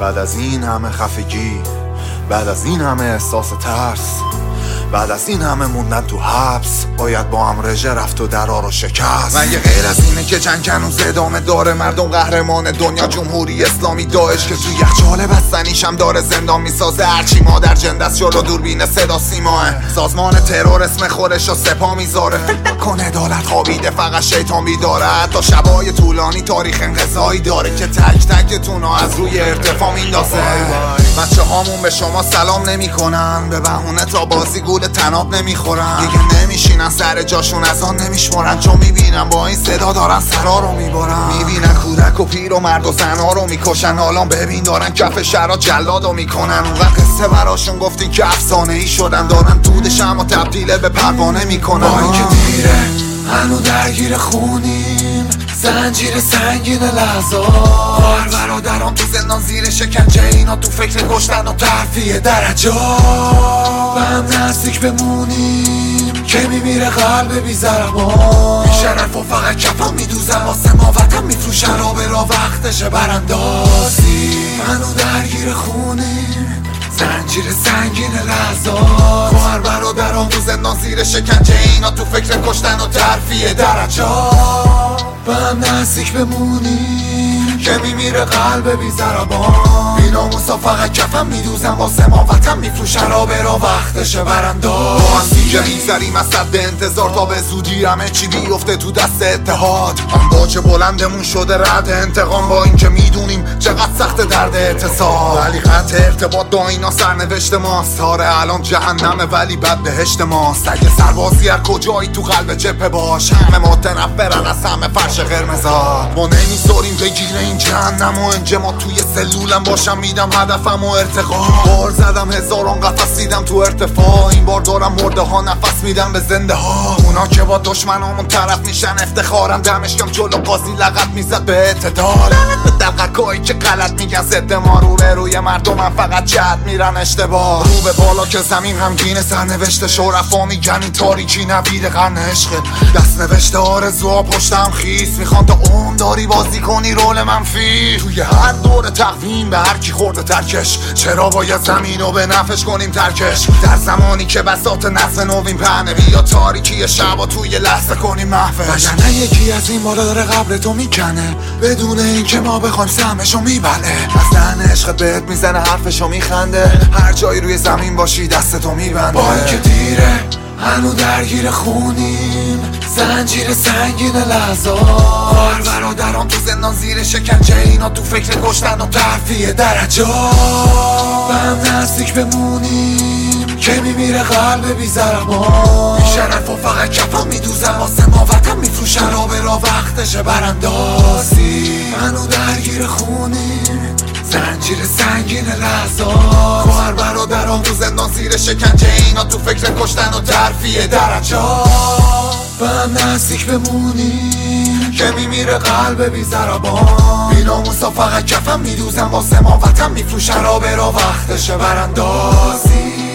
بعد از این همه خفگی، بعد از این همه احساس ترس، بعد از این همه موندن تو حبس، باید با هم رژه رفت و درا رو شکست. مگه غیر از اینه که جنگ هنوز ادامه داره؟ مردم قهرمان دنیا جمهوری اسلامی داعش که تو یخچال بستنیشم داره زندان میسازه. هرچی ما در جندست جلو دوربین صدا سیماه، سازمان ترور اسم خودش رو سپاه میذاره. کن عدالت خوابیده فقط شیطان بیداره. حتی شبای طولانی تاریخ انقضایی داره که تک تکتون از روی ارتفاع میندازه. بچه هامون به شما سلام نمی کنن، به بهونه تا بازی گول تناب نمیخورن. دیگه نمیشینن سر جاشون از آن نمیشمرن، چون میبینن با این صدا دارن سرا رو میبرن. میبینن کودک و پیر و مرد و زنها رو میکشن. حالا ببین دارن کف شهرها جلادو میکنن. اون وقت قصه براشون گفتین که افسانه ای شدن، دارن دودش اما تبدیل به پروانه میکنن. با اینکه دیره هنو درگیر خونیم، زنجیر سنگین لحظات. برادران تو زندان زیر شکنجه، اینا تو فکر کشتن و ترفیع درجات. به هم نزدیک بمونیم که میمیره قلب بی ضربان. بیشرف و فقط کفم میدوزن واسه ما وطن میفروشن. را به را وقتشه براندازی. منو درگیر خونیم، زنجیر سنگین لحظات. خواهر برادران تو زندان زیر شکنجه، اینا تو فکر کشتن و ترفیع درجات. به هم نزدیک بمونیم که میمیره قلب بی ضربان. بیناموسا فقط کفم میدوزن واسه ما وطن میفروشن. را به را وقتشه برانداز. با هم دیگه میگذریم از صد انتظار تا به زودی همه چی بیفته تو دست اتحاد. هم باچه بلندمون شده رد انتقام، با این که میدونیم چقدر سخت درد اتصال. ولی قطع ارتباط با اینا سرنوشت ماست. آره الان جهنمه ولی بد بهشت ماست. اگه سربازی هر کجایی تو قلب جبهه باش، همه متنفرن از همه فرش قرمزا. ما نمیذاریم بگیره این جهنم و انجما توی سلولم باشم. میدم هدفم و ارتقا. بار زدم هزاران قفس دیدم تو ارتفاع. این بار دارم مرده ها نفس میدم به زنده ها. اونا که با دشمنامون طرف میشن افتخارم. دمشکم جلو قاضی لغت میزد به اعتدال. به دقیقایی که غلط میگن ضد ما روی مردم هم فقط جد میرن اشتباه. رو به بالا که زمین همگین سرنوشت شرفا میگن این تاریکی نوید قرن عشقه. دست نوشته آرزوها پشتم خیس، میخوان تا اون داری بازی کنی رول منفی. توی هر دور تقویم به هر کی خورده ترکش. چرا باید زمین رو به نفش کنیم ترکش؟ در زمانی که بساط نسل نوین پهنه، بیا تاریکی شبا توی لحظه کنیم محفش. وگرنه یکی از این بالا داره قبر تو میکنه، بدون این که ما بخوایم سهمشو میبله. از دهن عشقت بهت میزنه حرفشو میخنده، هر جایی روی زمین باشی دستتو میبنده. با اینکه دیره هنو درگیر خونیم، زنجیر سنگین لحظات. برادران تو زندان زیر شکنجه، اینا تو فکر کشتن و ترفیع درجات. به هم نزدیک بمونیم که میمیره قلب بی ضربان. بیشرف و فقط کفم میدوزن واسه ما وطن میفروشن. را به را وقتشه براندازی. منو درگیر خونیم، زنجیر سنگین لحظات. خواهر برادران تو زندان زیر شکنجه، اینا تو فکر کشتن و ترفیع درجات. به هم نزدیک بمونیم که میمیره قلب بی ضربان. بیناموسا فقط کفم میدوزن واسه ما وطن میفروشن. را به را وقتشه براندازی.